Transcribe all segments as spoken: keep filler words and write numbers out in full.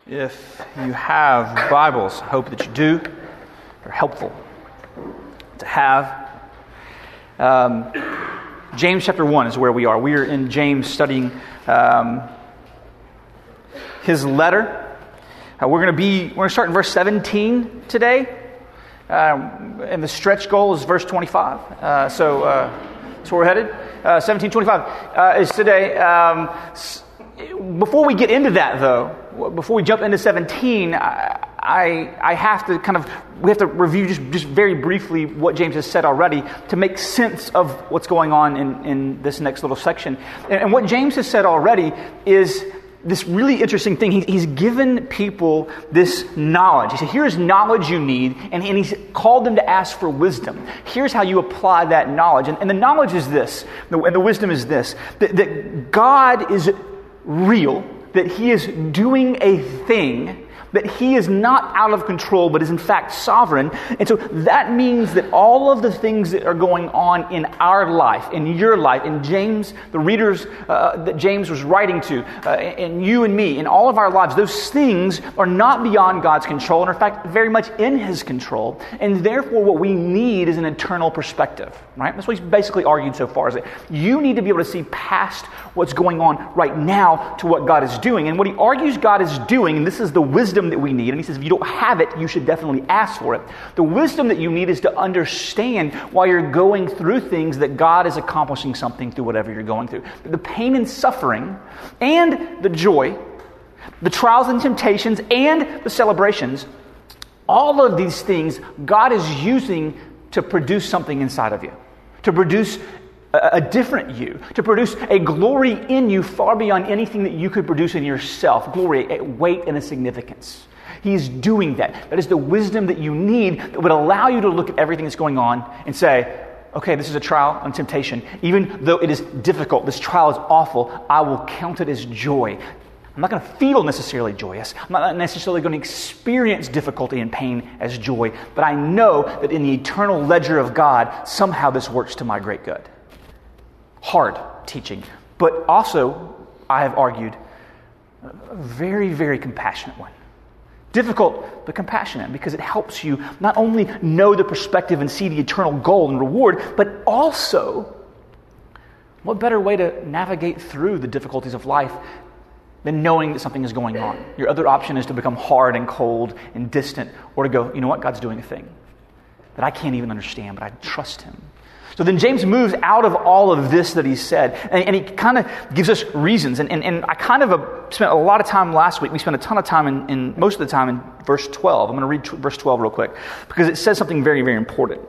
If you have Bibles, I hope that you do. They're helpful to have. Um, James chapter one is where we are. We are in James studying um, his letter. Uh, we're going to be. We're going to start in verse seventeen today, um, and the stretch goal is verse twenty-five. Uh, so uh, that's where we're headed. Uh, seventeen twenty-five uh, is today. Um, before we get into that, though, before we jump into seventeen, I, I I have to kind of we have to review just just very briefly what James has said already to make sense of what's going on in in this next little section. And, and what James has said already is this really interesting thing. He, he's given people this knowledge. He said, here's knowledge you need, and, and he's called them to ask for wisdom. Here's how you apply that knowledge. And, and the knowledge is this, and the wisdom is this, that, that God is real, that he is doing a thing, that he is not out of control, but is in fact sovereign. And so that means that all of the things that are going on in our life, in your life, in James, the readers uh, that James was writing to, uh, and you and me, in all of our lives, those things are not beyond God's control, and are in fact very much in his control. And therefore what we need is an eternal perspective, right? That's what he's basically argued so far, is that you need to be able to see past what's going on right now to what God is doing. And what he argues God is doing, and this is the wisdom that we need, and he says if you don't have it, you should definitely ask for it. The wisdom that you need is to understand while you're going through things that God is accomplishing something through whatever you're going through. The pain and suffering and the joy, the trials and temptations and the celebrations, all of these things God is using to produce something inside of you, to produce a, a different you, to produce a glory in you far beyond anything that you could produce in yourself, glory, a weight, and a significance. He's doing that. That is the wisdom that you need that would allow you to look at everything that's going on and say, okay, this is a trial and temptation. Even though it is difficult, this trial is awful, I will count it as joy. I'm not going to feel necessarily joyous. I'm not necessarily going to experience difficulty and pain as joy, but I know that in the eternal ledger of God, somehow this works to my great good. Hard teaching, but also, I have argued, a very, very compassionate one. Difficult, but compassionate, because it helps you not only know the perspective and see the eternal goal and reward, but also, what better way to navigate through the difficulties of life than knowing that something is going on? Your other option is to become hard and cold and distant, or to go, you know what, God's doing a thing that I can't even understand, but I trust him. So then James moves out of all of this that he said, and, and he kind of gives us reasons. And, and, and I kind of uh, spent a lot of time last week. We spent a ton of time, in, in most of the time, in verse twelve. I'm going to read t- verse twelve real quick, because it says something very, very important.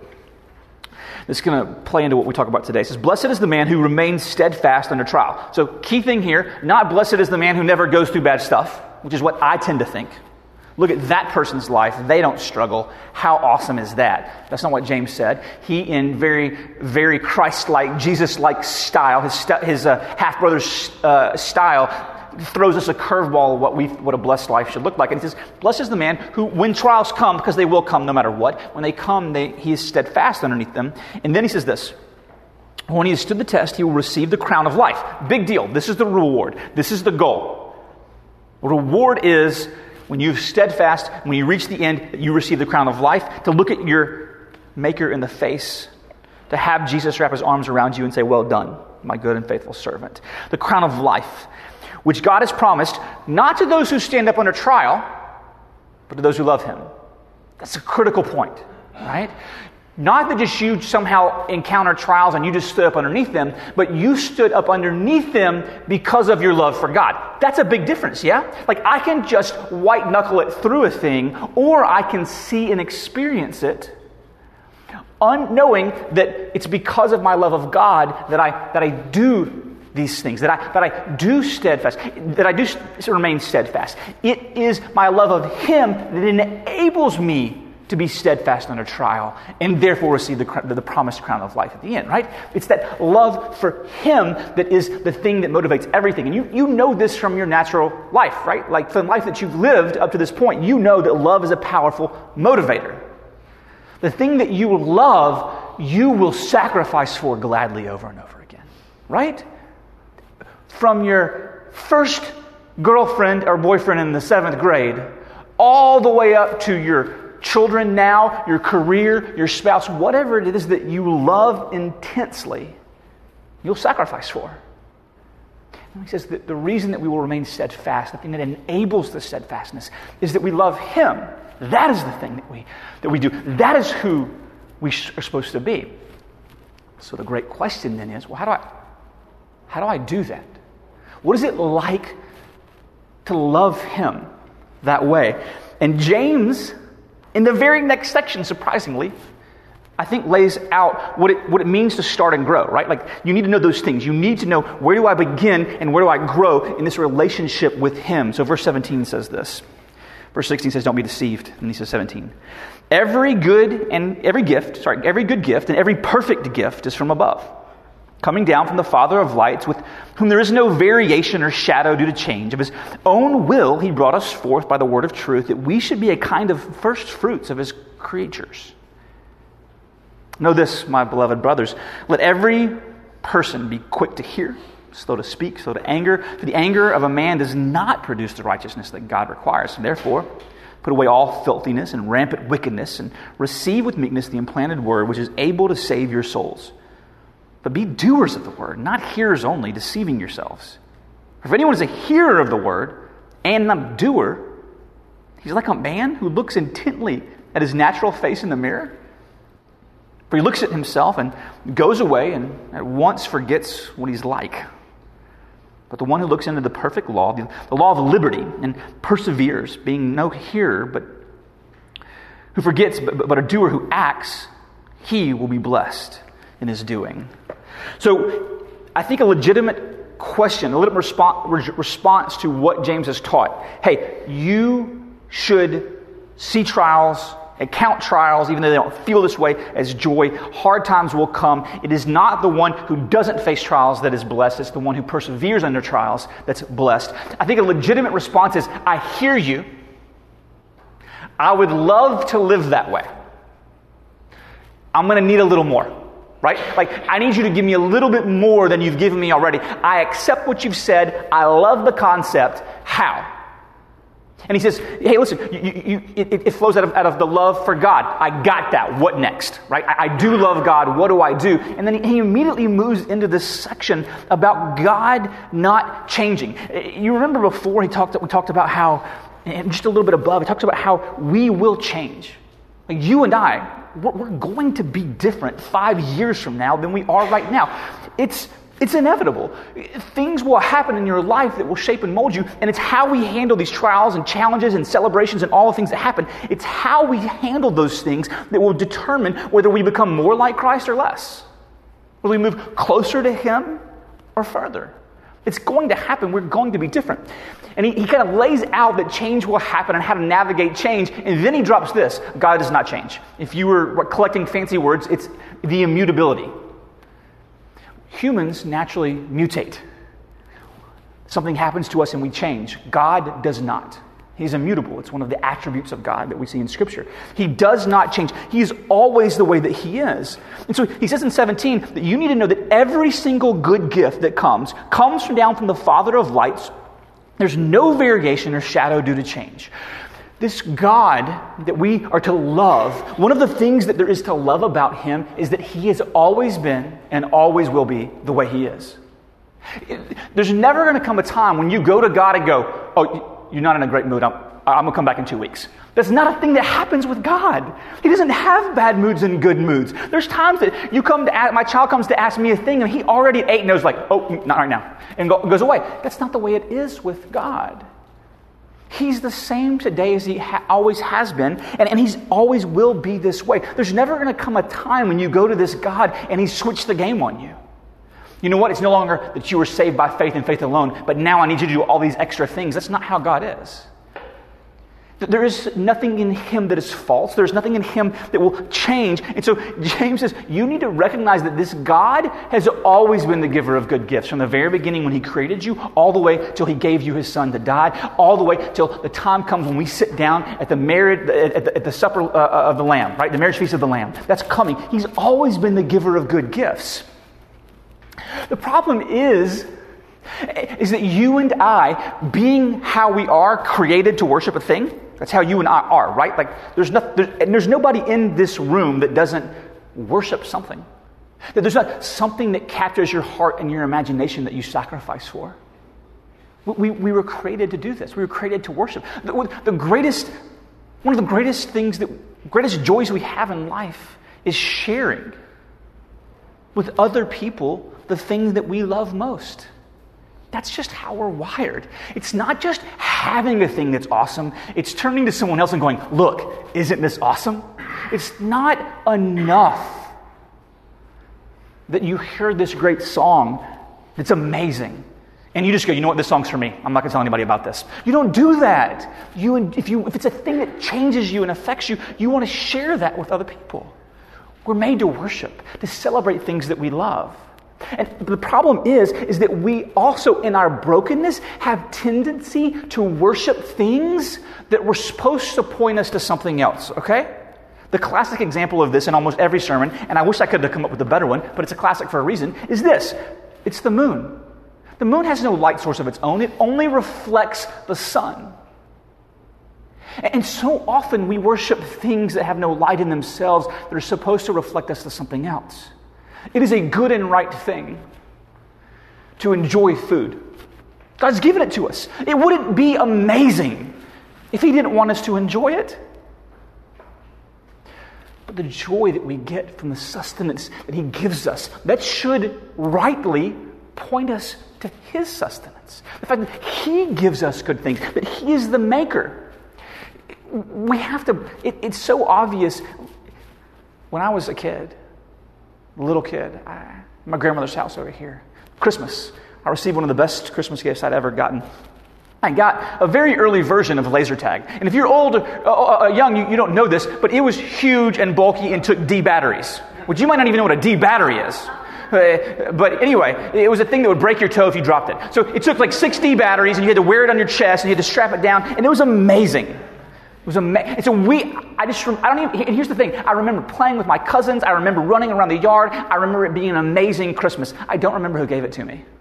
It's going to play into what we talk about today. It says, blessed is the man who remains steadfast under trial. So key thing here, not blessed is the man who never goes through bad stuff, which is what I tend to think. Look at that person's life. They don't struggle. How awesome is that? That's not what James said. He, in very, very Christ-like, Jesus-like style, his, st- his uh, half-brother's uh, style, throws us a curveball of what we, what a blessed life should look like. And he says, blessed is the man who, when trials come, because they will come no matter what, when they come, they, he is steadfast underneath them. And then he says this, when he has stood the test, he will receive the crown of life. Big deal. This is the reward. This is the goal. The reward is, when you've steadfast, when you reach the end, you receive the crown of life, to look at your Maker in the face, to have Jesus wrap his arms around you and say, well done, my good and faithful servant. The crown of life, which God has promised, not to those who stand up under trial, but to those who love him. That's a critical point, right? Not that just you somehow encounter trials and you just stood up underneath them, but you stood up underneath them because of your love for God. That's a big difference, yeah? Like, I can just white knuckle it through a thing, or I can see and experience it, unknowing that it's because of my love of God that I that I do these things, that I that I do steadfast, that I do remain steadfast. It is my love of him that enables me to be steadfast under trial, and therefore receive the, the promised crown of life at the end, right? It's that love for him that is the thing that motivates everything. And you, you know this from your natural life, right? Like, from the life that you've lived up to this point, you know that love is a powerful motivator. The thing that you love, you will sacrifice for gladly over and over again, right? From your first girlfriend or boyfriend in the seventh grade, all the way up to your children now, your career, your spouse, whatever it is that you love intensely, you'll sacrifice for. And he says that the reason that we will remain steadfast, the thing that enables the steadfastness, is that we love Him. That is the thing that we that we do. That is who we are supposed to be. So the great question then is, well, how do I how do I do that? What is it like to love Him that way? And James, in the very next section, surprisingly, I think lays out what it what it means to start and grow, right? Like, you need to know those things. You need to know, where do I begin and where do I grow in this relationship with Him? So verse seventeen says this. Verse sixteen says, don't be deceived. And he says seventeen. Every good and every gift, sorry, every good gift and every perfect gift is from above, coming down from the Father of lights, with whom there is no variation or shadow due to change. Of His own will He brought us forth by the word of truth, that we should be a kind of first fruits of His creatures. Know this, my beloved brothers, let every person be quick to hear, slow to speak, slow to anger, for the anger of a man does not produce the righteousness that God requires. And therefore, put away all filthiness and rampant wickedness, and receive with meekness the implanted word, which is able to save your souls. But be doers of the word, not hearers only, deceiving yourselves. For if anyone is a hearer of the word and not a doer, he's like a man who looks intently at his natural face in the mirror. For he looks at himself and goes away and at once forgets what he's like. But the one who looks into the perfect law, the, the law of liberty, and perseveres, being no hearer, but who forgets, but, but a doer who acts, he will be blessed in his doing. So I think a legitimate question, a legitimate response, response to what James has taught. Hey, you should see trials, count trials, even though they don't feel this way, as joy. Hard times will come. It is not the one who doesn't face trials that is blessed. It's the one who perseveres under trials that's blessed. I think a legitimate response is, I hear you. I would love to live that way. I'm going to need a little more, right? Like, I need you to give me a little bit more than you've given me already. I accept what you've said. I love the concept. How? And he says, hey, listen, you, you, you, it, it flows out of, out of the love for God. I got that. What next? Right? I, I do love God. What do I do? And then he, he immediately moves into this section about God not changing. You remember before he talked, we talked about how, and just a little bit above, he talks about how we will change. Like, you and I, we're, we're going to be different five years from now than we are right now. It's It's inevitable. Things will happen in your life that will shape and mold you, and it's how we handle these trials and challenges and celebrations and all the things that happen. It's how we handle those things that will determine whether we become more like Christ or less. Whether we move closer to Him or further. It's going to happen. We're going to be different. And he, he kind of lays out that change will happen and how to navigate change, and then he drops this: God does not change. If you were collecting fancy words, it's the immutability. Humans naturally mutate. Something happens to us and we change. God does not. He's immutable. It's one of the attributes of God that we see in Scripture. He does not change. He is always the way that He is. And so he says in seventeen that you need to know that every single good gift that comes, comes from down from the Father of lights. There's no variation or shadow due to change. This God that we are to love, one of the things that there is to love about Him is that He has always been and always will be the way He is. There's never going to come a time when you go to God and go, oh, you're not in a great mood. I'm, I'm going to come back in two weeks. That's not a thing that happens with God. He doesn't have bad moods and good moods. There's times that you come to ask, my child comes to ask me a thing and he already ate and knows like, oh, not right now, and go, goes away. That's not the way it is with God. He's the same today as He ha- always has been, and, and He's always will be this way. There's never going to come a time when you go to this God and He's switched the game on you. You know what? It's no longer that you were saved by faith and faith alone, but now I need you to do all these extra things. That's not how God is. There is nothing in Him that is false. There's nothing in Him that will change. And so James says, you need to recognize that this God has always been the giver of good gifts. From the very beginning when He created you, all the way till He gave you His Son to die, all the way till the time comes when we sit down at the marriage, at the, at the supper uh, of the Lamb, right? The marriage feast of the Lamb. That's coming. He's always been the giver of good gifts. The problem is is that you and I, being how we are, created to worship a thing. That's how you and I are, right? Like there's no, there's, and there's nobody in this room that doesn't worship something. That there's not something that captures your heart and your imagination that you sacrifice for. We, we were created to do this. We were created to worship. The, the greatest, one of the greatest things, that greatest joys we have in life is sharing with other people the things that we love most. That's just how we're wired. It's not just having a thing that's awesome. It's turning to someone else and going, look, isn't this awesome? It's not enough that you hear this great song that's amazing. And you just go, you know what, this song's for me. I'm not going to tell anybody about this. You don't do that. You, if, you, if it's a thing that changes you and affects you, you want to share that with other people. We're made to worship, to celebrate things that we love. And the problem is, is that we also, in our brokenness, have tendency to worship things that were supposed to point us to something else, okay? The classic example of this in almost every sermon, and I wish I could have come up with a better one, but it's a classic for a reason, is this. It's the moon. The moon has no light source of its own. It only reflects the sun. And so often we worship things that have no light in themselves that are supposed to reflect us to something else. It is a good and right thing to enjoy food. God's given it to us. It wouldn't be amazing if He didn't want us to enjoy it. But the joy that we get from the sustenance that He gives us, that should rightly point us to His sustenance. The fact that He gives us good things, that He is the maker. We have to, it, it's so obvious. When I was a kid, a little kid, I, my grandmother's house over here, Christmas, I received one of the best Christmas gifts I'd ever gotten. I got a very early version of laser tag. And if you're old, uh, uh, young, you, you don't know this, but it was huge and bulky and took D batteries, which you might not even know what a D battery is. Uh, but anyway, it was a thing that would break your toe if you dropped it. So it took like six D batteries, and you had to wear it on your chest, and you had to strap it down, and it was amazing. It was amazing. And so we, I just, I don't even, and here's the thing, I remember playing with my cousins, I remember running around the yard, I remember it being an amazing Christmas. I don't remember who gave it to me.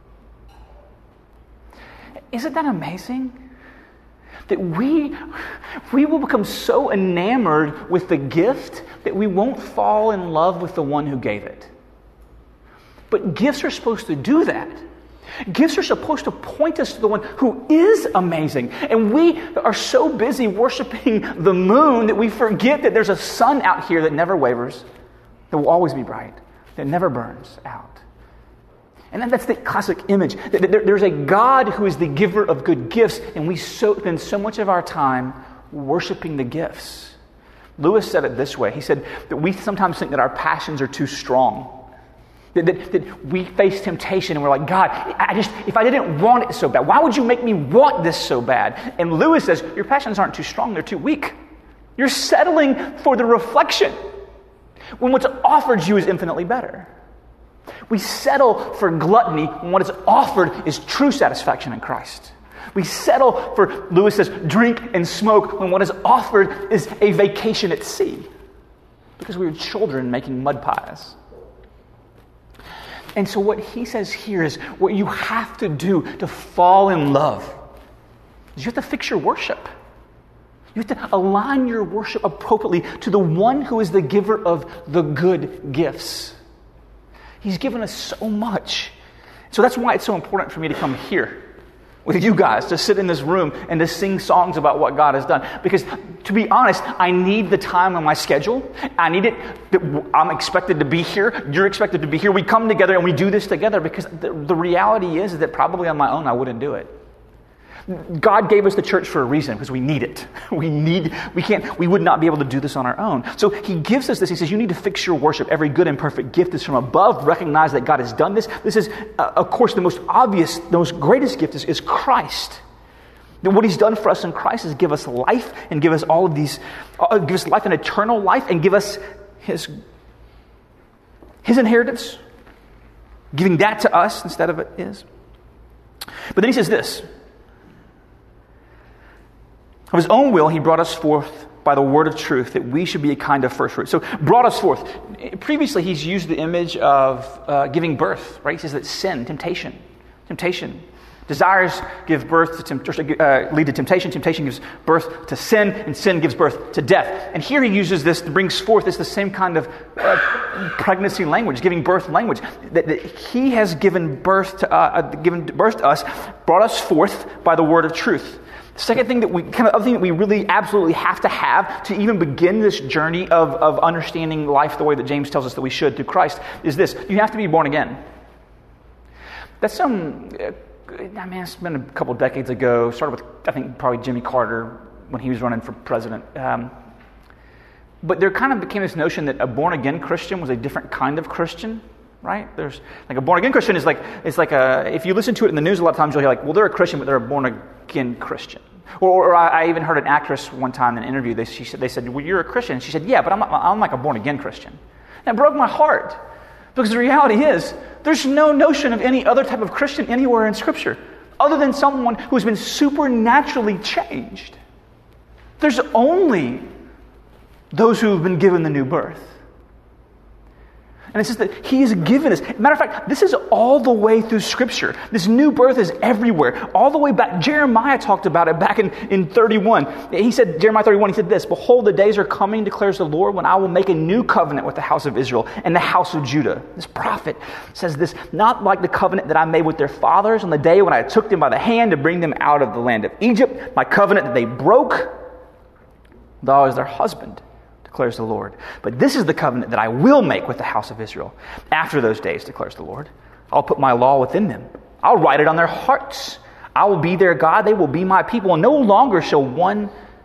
Isn't that amazing? That we, we will become so enamored with the gift that we won't fall in love with the one who gave it. But gifts are supposed to do that. Gifts are supposed to point us to the one who is amazing. And we are so busy worshiping the moon that we forget that there's a sun out here that never wavers, that will always be bright, that never burns out. And that's the classic image. There's a God who is the giver of good gifts, and we so, spend so much of our time worshiping the gifts. Lewis said it this way. He said that we sometimes think that our passions are too strong. That, that, that we face temptation and we're like, God, I just, if I didn't want it so bad, why would you make me want this so bad? And Lewis says, your passions aren't too strong, they're too weak. You're settling for the reflection when what's offered you is infinitely better. We settle for gluttony when what is offered is true satisfaction in Christ. We settle for, Lewis says, drink and smoke when what is offered is a vacation at sea. Because we were children making mud pies. And so what he says here is what you have to do to fall in love is you have to fix your worship. You have to align your worship appropriately to the one who is the giver of the good gifts. He's given us so much. So that's why it's so important for me to come here with you guys, to sit in this room and to sing songs about what God has done. Because to be honest, I need the time on my schedule. I need it. I'm expected to be here. You're expected to be here. We come together and we do this together because the, the reality is that probably on my own I wouldn't do it. God gave us the church for a reason, because we need it. We need, we can't, we would not be able to do this on our own. So he gives us this. He says, you need to fix your worship. Every good and perfect gift is from above. Recognize that God has done this. This is, uh, of course, the most obvious, the most greatest gift is, is Christ. That what he's done for us in Christ is give us life and give us all of these, uh, give us life and eternal life and give us his, his inheritance, giving that to us instead of it is. But then he says this, of his own will, he brought us forth by the word of truth, that we should be a kind of first fruit. So, brought us forth. Previously, he's used the image of uh, giving birth, right? He says that sin, temptation, temptation. Desires give birth to temp- uh, lead to temptation. Temptation gives birth to sin, and sin gives birth to death. And here he uses this, brings forth this the same kind of uh, pregnancy language, giving birth language that, that he has given birth to, uh, given birth to us, brought us forth by the word of truth. The second thing that we kind of other thing that we really absolutely have to have to even begin this journey of of understanding life the way that James tells us that we should through Christ is this: you have to be born again. That's some. Uh, I mean, it's been a couple decades ago. Started with, I think, probably Jimmy Carter when he was running for president. Um, but there kind of became this notion that a born-again Christian was a different kind of Christian, right? There's like a born-again Christian is like it's like a. If you listen to it in the news, a lot of times you'll hear like, well, they're a Christian, but they're a born-again Christian. Or, or I, I even heard an actress one time in an interview. They she said, they said, well, you're a Christian. And she said, yeah, but I'm I'm like a born-again Christian. And it broke my heart. Because the reality is, there's no notion of any other type of Christian anywhere in Scripture other than someone who has been supernaturally changed. There's only those who have been given the new birth. And it says that he has given us. Matter of fact, this is all the way through Scripture. This new birth is everywhere. All the way back. Jeremiah talked about it back in, in thirty-one. He said, Jeremiah thirty-one, he said this: behold, the days are coming, declares the Lord, when I will make a new covenant with the house of Israel and the house of Judah. This prophet says this: not like the covenant that I made with their fathers on the day when I took them by the hand to bring them out of the land of Egypt, my covenant that they broke, though I was their husband, declares the Lord. But this is the covenant that I will make with the house of Israel after those days, declares the Lord. I'll put my law within them. I'll write it on their hearts. I will be their God. They will be my people. And no longer shall one,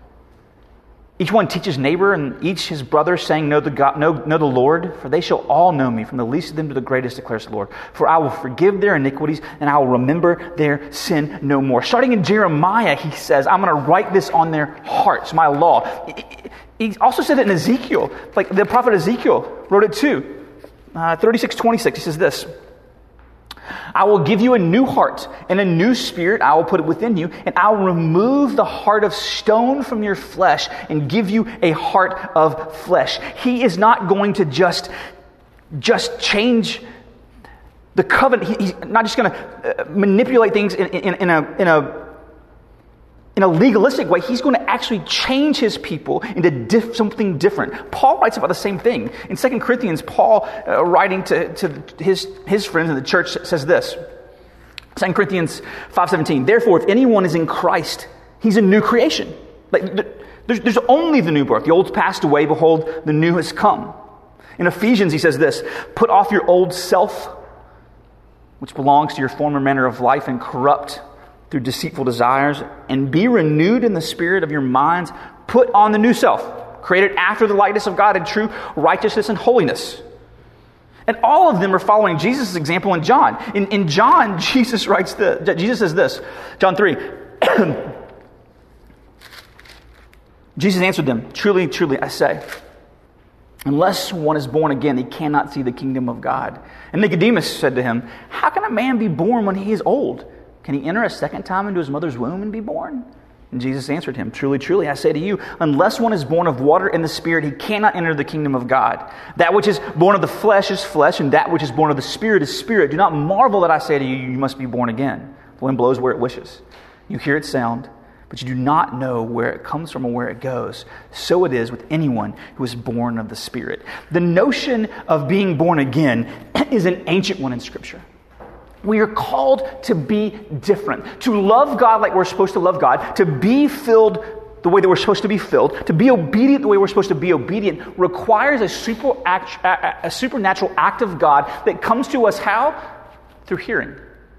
each one teach his neighbor and each his brother, saying, know the God, know, know the Lord, for they shall all know me, from the least of them to the greatest, declares the Lord. For I will forgive their iniquities, and I will remember their sin no more. Starting in Jeremiah, he says, I'm going to write this on their hearts, my law. He also said it in Ezekiel, like the prophet Ezekiel wrote it too. Uh, thirty-six twenty-six, he says this: I will give you a new heart and a new spirit I will put it within you, and I will remove the heart of stone from your flesh and give you a heart of flesh. He is not going to just, just change the covenant. He, he's not just going to uh, manipulate things in, in, in a in a In a legalistic way. He's going to actually change his people into diff- something different. Paul writes about the same thing. In Second Corinthians, Paul, uh, writing to, to his, his friends in the church, says this. Second Corinthians five seventeen, therefore, if anyone is in Christ, he's a new creation. Like, there's, there's only the new birth. The old's passed away, behold, the new has come. In Ephesians, he says this: put off your old self, which belongs to your former manner of life and corrupt through deceitful desires, and be renewed in the spirit of your minds. Put on the new self, created after the likeness of God in true righteousness and holiness. And all of them are following Jesus' example in John. In, in John, Jesus writes the Jesus says this, John three. Jesus answered them, truly, truly, I say, unless one is born again, he cannot see the kingdom of God. And Nicodemus said to him, how can a man be born when he is old? Can he enter a second time into his mother's womb and be born? And Jesus answered him, truly, truly, I say to you, unless one is born of water and the Spirit, he cannot enter the kingdom of God. That which is born of the flesh is flesh, and that which is born of the Spirit is spirit. Do not marvel that I say to you, you must be born again. The wind blows where it wishes. You hear its sound, but you do not know where it comes from or where it goes. So it is with anyone who is born of the Spirit. The notion of being born again is an ancient one in Scripture. We are called to be different, to love God like we're supposed to love God, to be filled the way that we're supposed to be filled, to be obedient the way we're supposed to be obedient, requires a, super act, a supernatural act of God that comes to us how? Through hearing.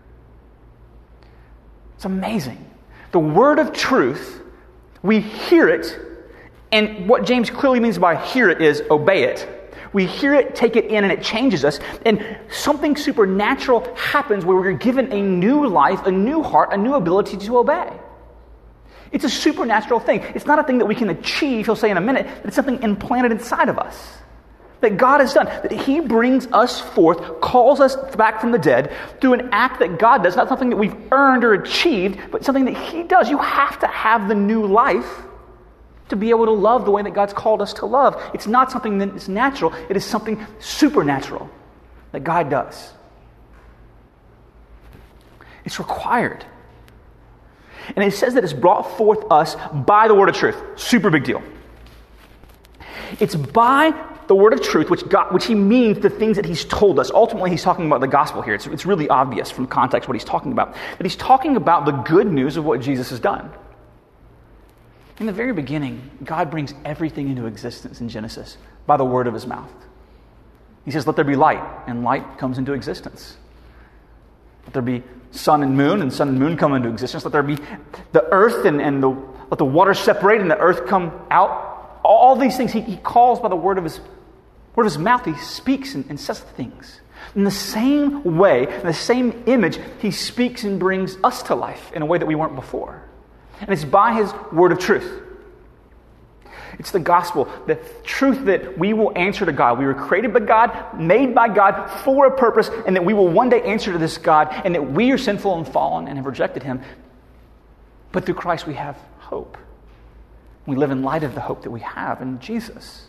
It's amazing. The word of truth, we hear it, and what James clearly means by hear it is obey it. We hear it, take it in, and it changes us. And something supernatural happens where we're given a new life, a new heart, a new ability to obey. It's a supernatural thing. It's not a thing that we can achieve, he'll say in a minute, but it's something implanted inside of us. That God has done. That he brings us forth, calls us back from the dead through an act that God does, not something that we've earned or achieved, but something that he does. You have to have the new life to be able to love the way that God's called us to love. It's not something that is natural. It is something supernatural that God does. It's required. And it says that it's brought forth us by the word of truth. Super big deal. It's by the word of truth, which God, which he means the things that he's told us. Ultimately, he's talking about the gospel here. It's, it's really obvious from context what he's talking about. But he's talking about the good news of what Jesus has done. In the very beginning, God brings everything into existence in Genesis by the word of his mouth. He says, let there be light, and light comes into existence. Let there be sun and moon, and sun and moon come into existence. Let there be the earth, and, and the, let the water separate, and the earth come out. All these things he, he calls by the word of his word of his mouth. He speaks and, and says things. In the same way, in the same image, he speaks and brings us to life in a way that we weren't before. And it's by his word of truth. It's the gospel, the truth that we will answer to God. We were created by God, made by God for a purpose, and that we will one day answer to this God, and that we are sinful and fallen and have rejected him. But through Christ we have hope. We live in light of the hope that we have in Jesus.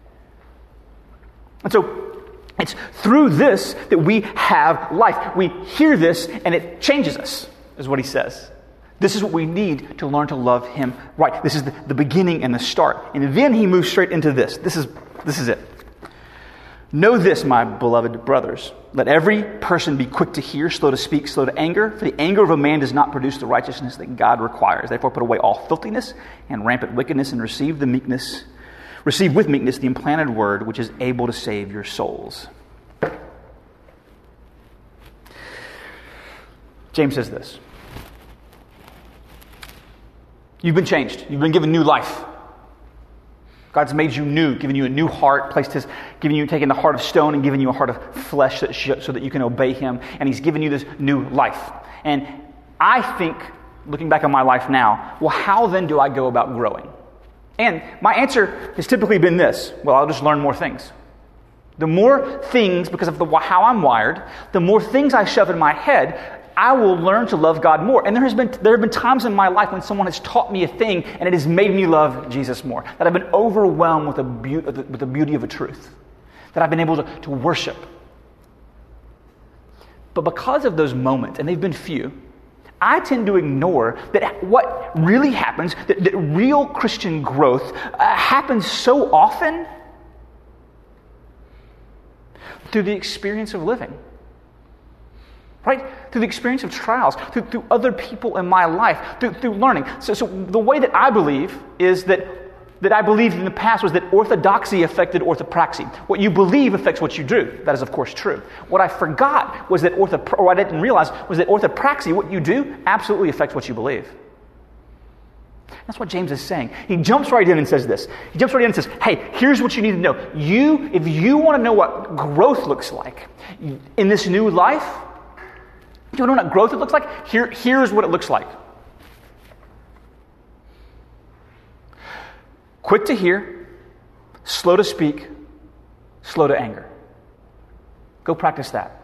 And so it's through this that we have life. We hear this and it changes us, is what he says. This is what we need to learn to love him right. This is the, the beginning and the start. And then he moves straight into this. This is, this is it. Know this, my beloved brothers. Let every person be quick to hear, slow to speak, slow to anger. For the anger of a man does not produce the righteousness that God requires. Therefore put away all filthiness and rampant wickedness, and receive the meekness, receive with meekness the implanted word, which is able to save your souls. James says this. You've been changed. You've been given new life. God's made you new, given you a new heart, placed his, given you, taken the heart of stone and given you a heart of flesh that sh- so that you can obey him. And he's given you this new life. And I think, looking back on my life now, well, how then do I go about growing? And my answer has typically been this. Well, I'll just learn more things. The more things, because of the, how I'm wired, the more things I shove in my head, I will learn to love God more. And there has been there have been times in my life when someone has taught me a thing and it has made me love Jesus more. That I've been overwhelmed with the, be- with the beauty of a truth. That I've been able to, to worship. But because of those moments, and they've been few, I tend to ignore that what really happens, that, that real Christian growth uh, happens so often through the experience of living. Right? Through the experience of trials, through, through other people in my life, through, through learning. So, so the way that I believe is that, that I believed in the past was that orthodoxy affected orthopraxy. What you believe affects what you do. That is, of course, true. What I forgot was that, ortho, or I didn't realize, was that orthopraxy, what you do, absolutely affects what you believe. That's what James is saying. He jumps right in and says this. He jumps right in and says, hey, here's what you need to know. You, if you want to know what growth looks like in this new life, you want to know what growth it looks like? Here, here's what it looks like. Quick to hear, slow to speak, slow to anger. Go practice that.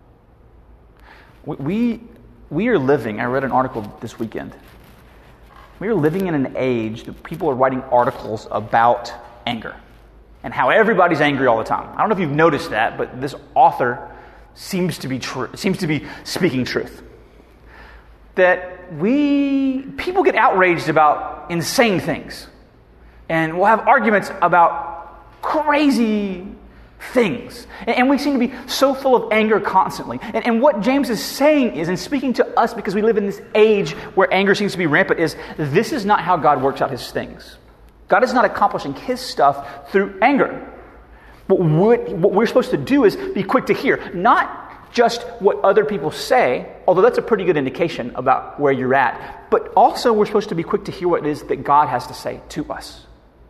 We, we are living, I read an article this weekend. We are living in an age that people are writing articles about anger and how everybody's angry all the time. I don't know if you've noticed that, but this author seems to be true, seems to be speaking truth. That we, people get outraged about insane things. And we'll have arguments about crazy things. And, and we seem to be so full of anger constantly. And, and what James is saying is, and speaking to us because we live in this age where anger seems to be rampant, is this is not how God works out his things. God is not accomplishing his stuff through anger. But what, what we're supposed to do is be quick to hear. Not just what other people say, although that's a pretty good indication about where you're at. But also we're supposed to be quick to hear what it is that God has to say to us.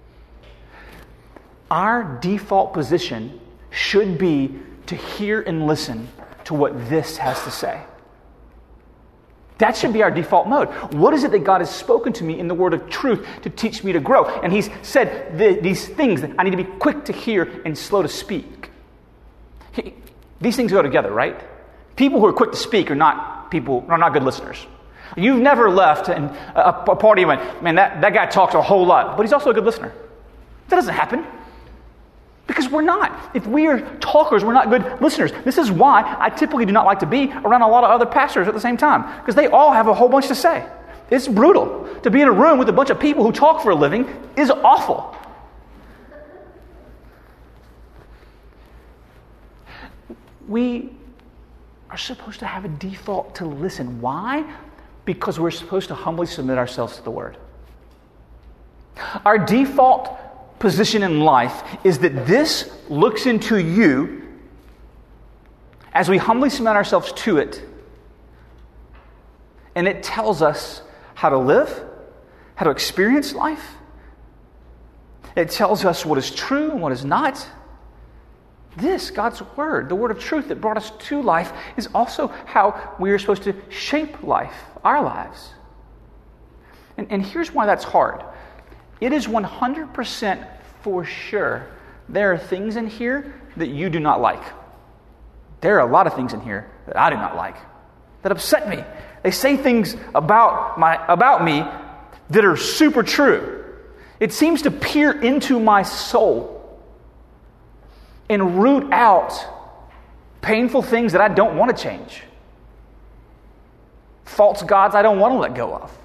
Our default position should be to hear and listen to what this has to say. That should be our default mode. What is it that God has spoken to me in the word of truth to teach me to grow? And he's said the, these things that I need to be quick to hear and slow to speak. He, these things go together, right? People who are quick to speak are not people are not good listeners. You've never left and a, a party and went, man, that, that guy talks a whole lot, but he's also a good listener. That doesn't happen. Because we're not. If we are talkers, we're not good listeners. This is why I typically do not like to be around a lot of other pastors at the same time, because they all have a whole bunch to say. It's brutal. To be in a room with a bunch of people who talk for a living is awful. We are supposed to have a default to listen. Why? Because we're supposed to humbly submit ourselves to the Word. Our default position in life is that this looks into you as we humbly submit ourselves to it, and it tells us how to live, how to experience life. It tells us what is true and what is not. This, God's Word, the Word of truth that brought us to life, is also how we are supposed to shape life, our lives. And, and here's why that's hard. It is one hundred percent for sure there are things in here that you do not like. There are a lot of things in here that I do not like, that upset me. They say things about my about me that are super true. It seems to peer into my soul and root out painful things that I don't want to change. False gods I don't want to let go of.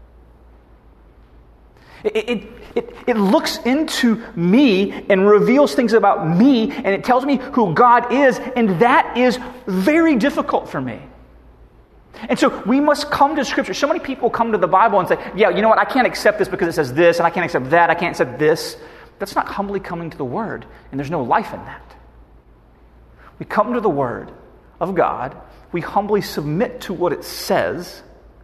It, it, it, it looks into me and reveals things about me, and it tells me who God is, and that is very difficult for me. And so we must come to Scripture. So many people come to the Bible and say, yeah, you know what, I can't accept this because it says this, and I can't accept that, I can't accept this. That's not humbly coming to the Word, and there's no life in that. We come to the Word of God, we humbly submit to what it says,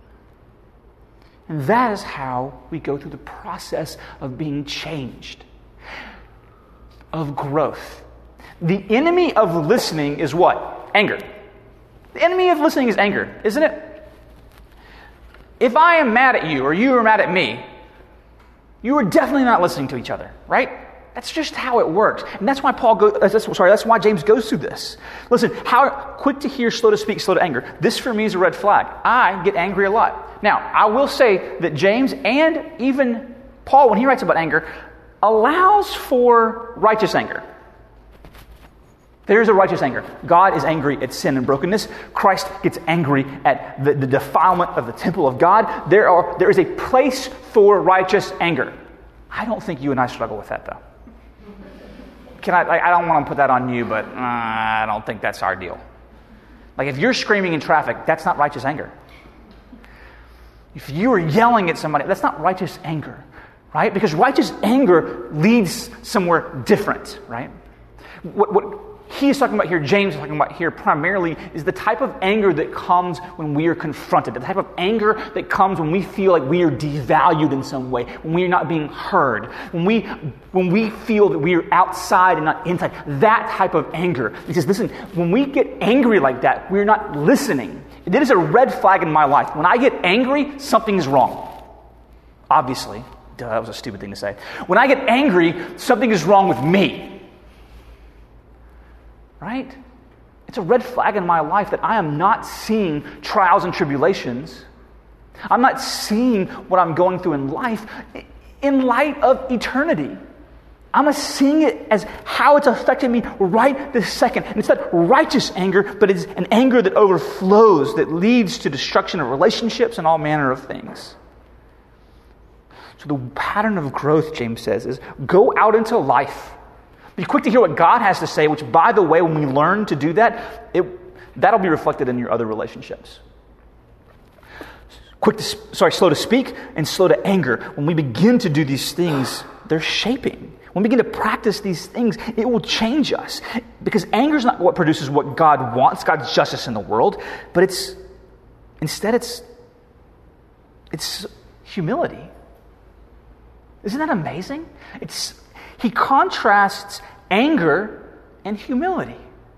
and that is how we go through the process of being changed, of growth. The enemy of listening is what? Anger. The enemy of listening is anger, isn't it? If I am mad at you or you are mad at me, you are definitely not listening to each other, right? That's just how it works. And that's why Paul goes, that's, sorry, that's why James goes through this. Listen, how quick to hear, slow to speak, slow to anger. This for me is a red flag. I get angry a lot. Now, I will say that James and even Paul, when he writes about anger, allows for righteous anger. There is a righteous anger. God is angry at sin and brokenness. Christ gets angry at the, the defilement of the temple of God. There are there is a place for righteous anger. I don't think you and I struggle with that, though. Can I? I don't want to put that on you, but uh, I don't think that's our deal. Like if you're screaming in traffic, that's not righteous anger. If you are yelling at somebody, that's not righteous anger, right? Because righteous anger leads somewhere different, right? What what he is talking about here, James is talking about here primarily, is the type of anger that comes when we are confronted, the type of anger that comes when we feel like we are devalued in some way, when we are not being heard, when we when we feel that we are outside and not inside. That type of anger. He says, listen, when we get angry like that, we're not listening. It is a red flag in my life. When I get angry, something is wrong. Obviously. Duh, that was a stupid thing to say. When I get angry, something is wrong with me. Right? It's a red flag in my life that I am not seeing trials and tribulations. I'm not seeing what I'm going through in life in light of eternity. I'm seeing it as how it's affecting me right this second. And it's that righteous anger, but it's an anger that overflows, that leads to destruction of relationships and all manner of things. So the pattern of growth, James says, is go out into life. Be quick to hear what God has to say, which, by the way, when we learn to do that, it, that'll be reflected in your other relationships. Quick to, sorry, slow to speak and slow to anger. When we begin to do these things, they're shaping. When we begin to practice these things, it will change us. Because anger is not what produces what God wants, God's justice in the world, but it's, instead it's, it's humility. Isn't that amazing? It's He contrasts anger and humility.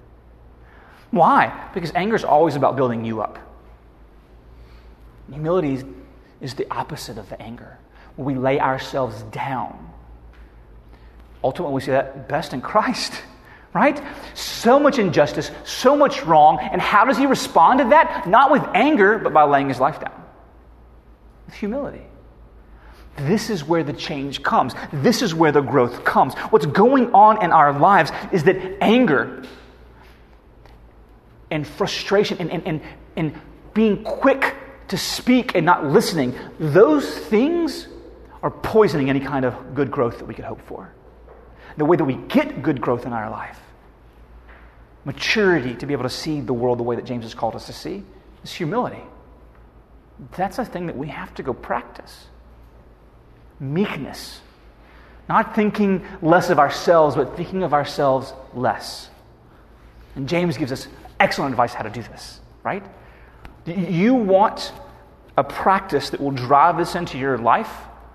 Why? Because anger is always about building you up. Humility is, is the opposite of anger, where we lay ourselves down. Ultimately, we see that best in Christ, right? So much injustice, so much wrong, and how does he respond to that? Not with anger, but by laying his life down. With humility. This is where the change comes. This is where the growth comes. What's going on in our lives is that anger and frustration and, and, and, and being quick to speak and not listening, those things are poisoning any kind of good growth that we could hope for. The way that we get good growth in our life, maturity to be able to see the world the way that James has called us to see, is humility. That's a thing that we have to go practice. Meekness. Not thinking less of ourselves, but thinking of ourselves less. And James gives us excellent advice how to do this, right? You want a practice that will drive this into your life?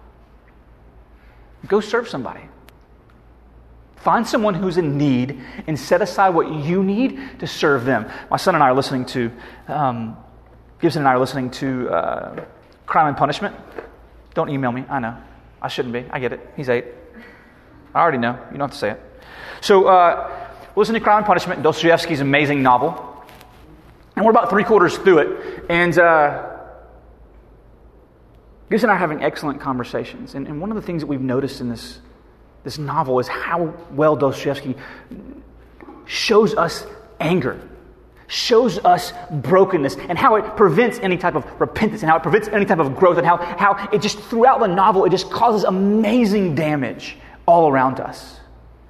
Go serve somebody. Find someone who's in need and set aside what you need to serve them. My son and I are listening to, um, Gibson and I are listening to uh, Crime and Punishment. Don't email me. I know. I shouldn't be. I get it. He's eight. I already know. You don't have to say it. So, uh, listen to Crime and Punishment, Dostoevsky's amazing novel. And we're about three quarters through it. And uh, Gibson and I are having excellent conversations. And, and one of the things that we've noticed in this, this novel is how well Dostoevsky shows us anger, shows us brokenness, and how it prevents any type of repentance, and how it prevents any type of growth, and how, how it just, throughout the novel, it just causes amazing damage all around us.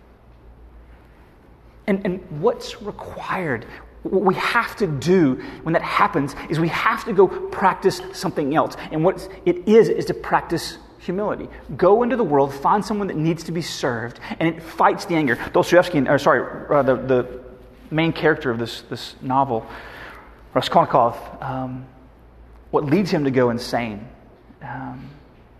And, and what's required, what we have to do when that happens, is we have to go practice something else. And what it is, is to practice humility. Go into the world, find someone that needs to be served, and it fights the anger. Dostoevsky, or sorry, uh, the, the main character of this, this novel, Raskolnikov, um, what leads him to go insane um,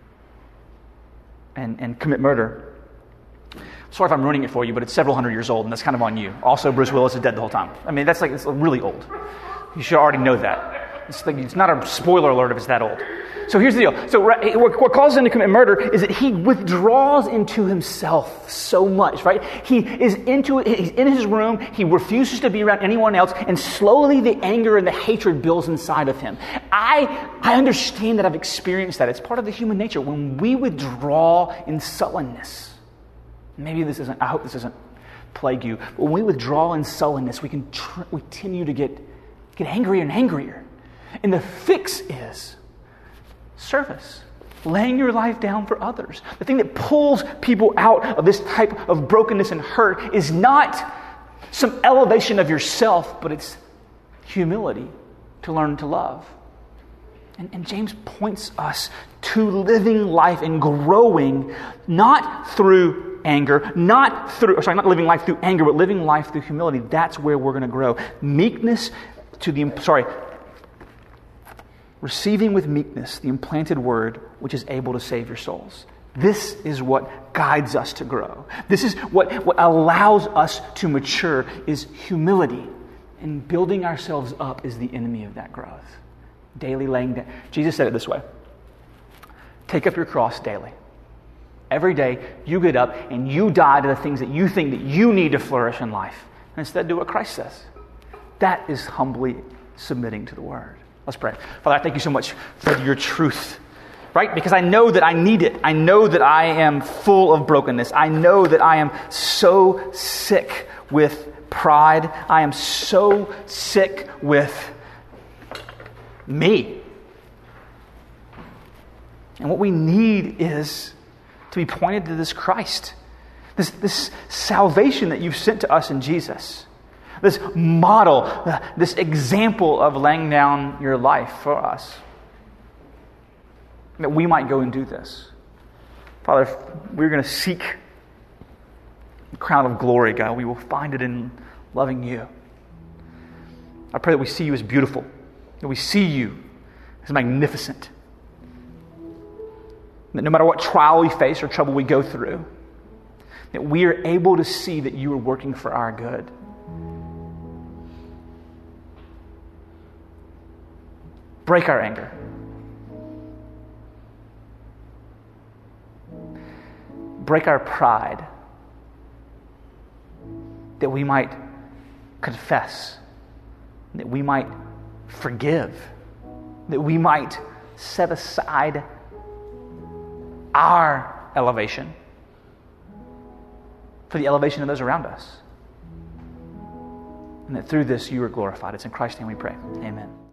and, and commit murder. Sorry if I'm ruining it for you, but it's several hundred years old, and that's kind of on you. Also, Bruce Willis is dead the whole time. I mean, that's like, it's really old. You should already know that. It's, like, it's not a spoiler alert if it's that old. So here's the deal. So what, what causes him to commit murder is that he withdraws into himself so much, right? He is into it. He's in his room. He refuses to be around anyone else, and slowly the anger and the hatred builds inside of him. I I understand that. I've experienced that. It's part of the human nature. When we withdraw in sullenness, maybe this isn't, I hope this doesn't plague you, but when we withdraw in sullenness, we can tr- we continue to get, get angrier and angrier. And the fix is service. Laying your life down for others. The thing that pulls people out of this type of brokenness and hurt is not some elevation of yourself, but it's humility to learn to love. And, and James points us to living life and growing, not through anger, not through, or sorry, not living life through anger, but living life through humility. That's where we're going to grow. Meekness to the, sorry, receiving with meekness the implanted word which is able to save your souls. This is what guides us to grow. This is what, what allows us to mature, is humility. And building ourselves up is the enemy of that growth. Daily laying down. Jesus said it this way. Take up your cross daily. Every day you get up and you die to the things that you think that you need to flourish in life. And instead do what Christ says. That is humbly submitting to the word. Let's pray. Father, I thank you so much for your truth, right? Because I know that I need it. I know that I am full of brokenness. I know that I am so sick with pride. I am so sick with me. And what we need is to be pointed to this Christ, this, this salvation that you've sent to us in Jesus. This model, uh, this example of laying down your life for us. That we might go and do this. Father, if we're going to seek the crown of glory, God, we will find it in loving you. I pray that we see you as beautiful. That we see you as magnificent. That no matter what trial we face or trouble we go through, that we are able to see that you are working for our good. Break our anger. Break our pride. That we might confess. That we might forgive. That we might set aside our elevation, for the elevation of those around us. And that through this you are glorified. It's in Christ's name we pray. Amen.